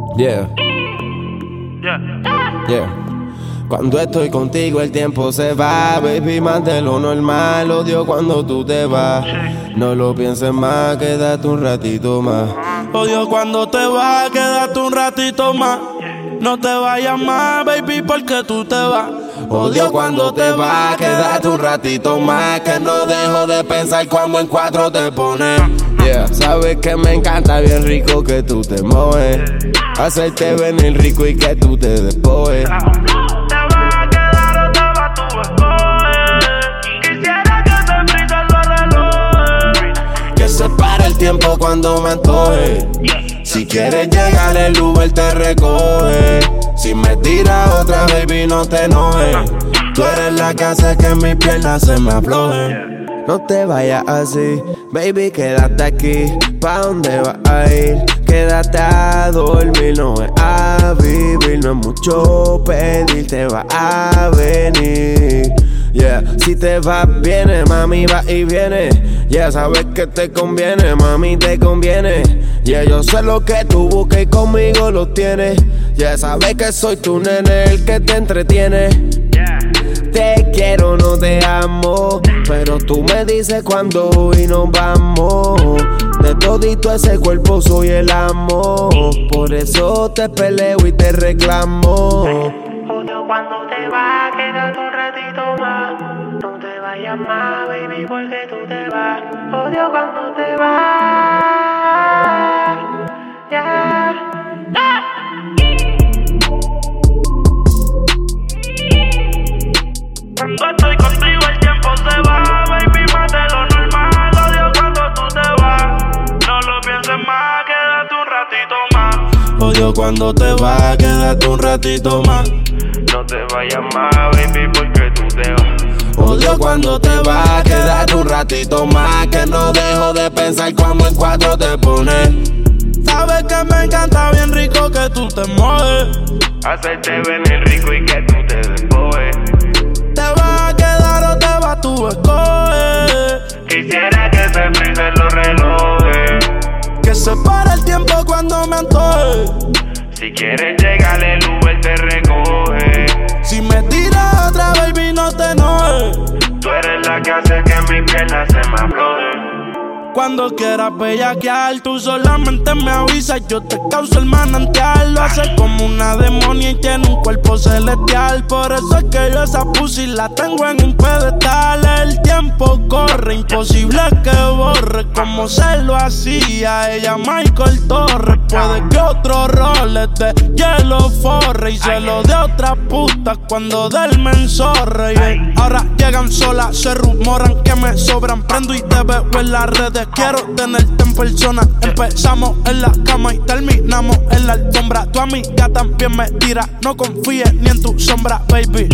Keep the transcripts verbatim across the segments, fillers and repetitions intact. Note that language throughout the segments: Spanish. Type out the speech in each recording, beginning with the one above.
Yeah, Yeah. yeah. Cuando estoy contigo el tiempo se va, baby, más de lo normal. Odio cuando tú te vas. No lo pienses más, quédate un ratito más. Odio cuando te vas, quédate un ratito más. No te vayas más, baby, porque tú te vas. Odio cuando te vas, quédate un ratito más. Que no dejo de pensar cuando en cuatro te pones. Yeah, sabes que me encanta bien rico que tú te mojes. Hacerte venir rico y que tú te despojes. Te vas a quedar o te vas, tú escoges. Quisiera que te frisen los relojes. Que se pare el tiempo cuando me antoje. Si quieres llegar el Uber te recoge. Si me tiras otra, baby, no te enojes. Tú eres la que hace que mis piernas se me aflojen. No te vayas así, baby, quédate aquí. ¿Pa' dónde vas a ir? Quédate a dormir, no es a vivir. No es mucho pedir, te vas a venir. Yeah, si te vas, viene, mami, va y viene. Yeah, sabes que te conviene, mami, te conviene. Yeah, yo sé lo que tú buscas y conmigo lo tienes. Yeah, sabes que soy tu nene, el que te entretiene. Te quiero, no te amo, pero tú me dices cuándo y nos vamos. De todito ese cuerpo soy el amo, por eso te peleo y te reclamo. Odio cuando te vas, quédate un ratito más. No te vayas más, baby, porque tú te vas. Odio cuando te vas. Yeah. Yeah. Cuando estoy contigo el tiempo se va, baby, más de lo normal. Odio cuando tú te vas. No lo pienses más, quédate un ratito más. Odio cuando te vas, quédate un ratito más. No te vayas más, baby, porque tú te vas. Odio cuando te vas, quédate un ratito más. Que no dejo de pensar cuando en cuatro te pones. Sabes que me encanta bien rico que tú te mojes. Hacerte venir rico y que tú te despojes. Te vas a quedar o te vas, tú escoges. Quisiera que se frisen los relojes. Que se pare el tiempo cuando me antoje. Si quieres llegar el Uber te recoge. Si me tiras otra, baby, no te enojes. Tú eres la que hace que mis piernas se me aflojen. Cuando quieras bellaquear, tú solamente me avisas. Yo te causo el manantial. Lo hace como una demonia y tiene un cuerpo celestial. Por eso es que yo esa pussy la tengo en un pedestal. El tiempo corre, imposible que borre como se lo hacía ella, Michael Torres. Puede que otro rol de hielo forre y se lo de otra puta cuando del me enzorre. Yeah. Ahora llegan solas, se rumoran que me sobran. Prendo y te veo en las redes. Quiero tenerte en persona. Empezamos en la cama y terminamos en la alfombra. Tu amiga también me tira, no confíes ni en tu sombra, baby.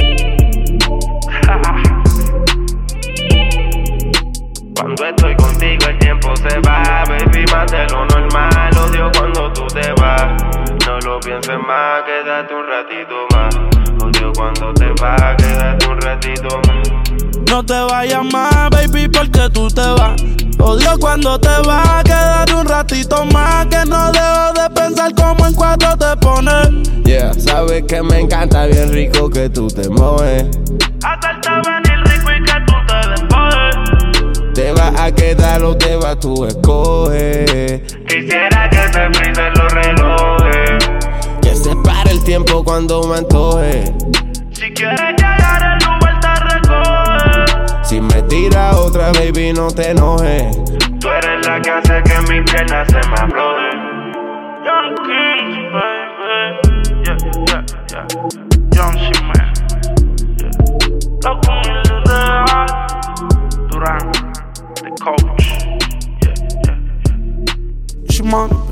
Cuando estoy contigo el tiempo se va, baby, más de lo normal. Odio cuando tú te vas. No lo pienses más, quédate un ratito más. Odio cuando te vas, quédate un ratito más. No te vayas más, baby, porque tú te vas. Odio cuando te vas, quédate un ratito más. Que no dejo de pensar como en cuatro te pones. Yeah, sabes que me encanta bien rico que tú te mojes. Hacerte venir rico y que tú te despojes. Te vas a quedar o te vas, tú escoges. Quisiera que se frisen los relojes. Que se pare el tiempo cuando me antoje. Si quieres llegar el Uber te recoge. Si me tiras otra, baby, no te enojes. Tú eres la que hace que mis piernas se me aflojen. Young Kings, baby. Yeah, yeah, yeah. Young Shimmer. Yeah. Loco humilde real. Durán, the coach. Yeah, yeah, yeah. Shimon.